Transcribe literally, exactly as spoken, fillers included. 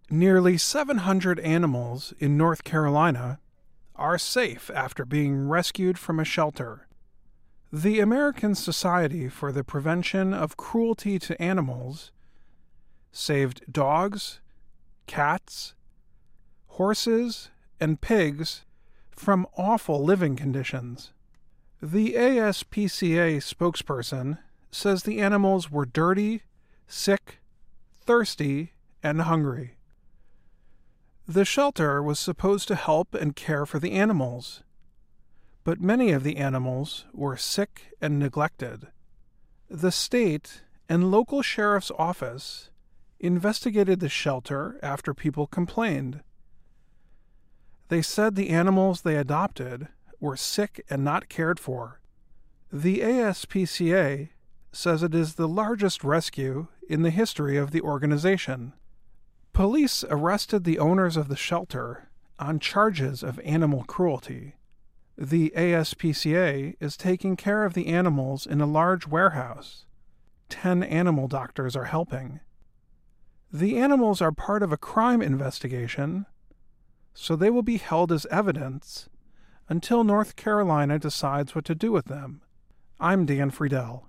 Nearly seven hundred animals in North Carolina are safe after being rescued from a shelter. The American Society for the Prevention of Cruelty to Animals saved dogs, cats, horses, and pigs from awful living conditions. The A S P C A spokesperson says the animals were dirty, sick, thirsty, and hungry. The shelter was supposed to help and care for the animals, but many of the animals were sick and neglected. The state and local sheriff's office investigated the shelter after people complained. They said the animals they adopted were sick and not cared for. The A S P C A says it is the largest rescue in the history of the organization. Police arrested the owners of the shelter on charges of animal cruelty. The A S P C A is taking care of the animals in a large warehouse. Ten animal doctors are helping. The animals are part of a crime investigation, so they will be held as evidence until North Carolina decides what to do with them. I'm Dan Friedel.